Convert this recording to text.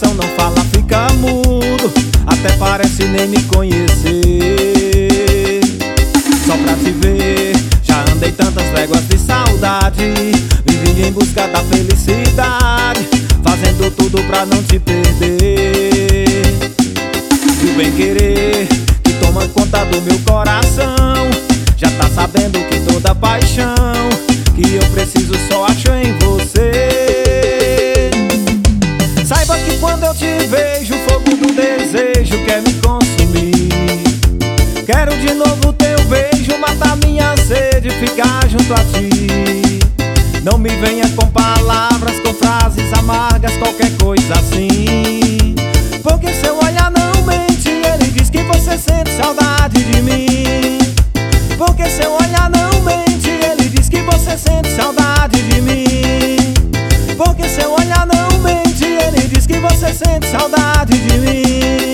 coração não fala, fica mudo, até parece nem me conhecer. Só pra te ver, já andei tantas léguas de saudade, vivi em busca da felicidade, fazendo tudo pra não te perder. E o bem-querer que toma conta do meu coração já tá sabendo que toda paixão que eu preciso só acho em você. Saiba que quando eu te vejo, o fogo do desejo quer me consumir. Quero de novo teu beijo, matar minha sede, ficar junto a ti. Não me venha com palavras, com frases amargas, qualquer coisa assim, porque seu olhar não mente, ele diz que você sente saudade de mim. Porque seu olhar não mente, ele diz que você sente saudade de mim. Porque seu olhar não mente, ele diz que você sente saudade de mim.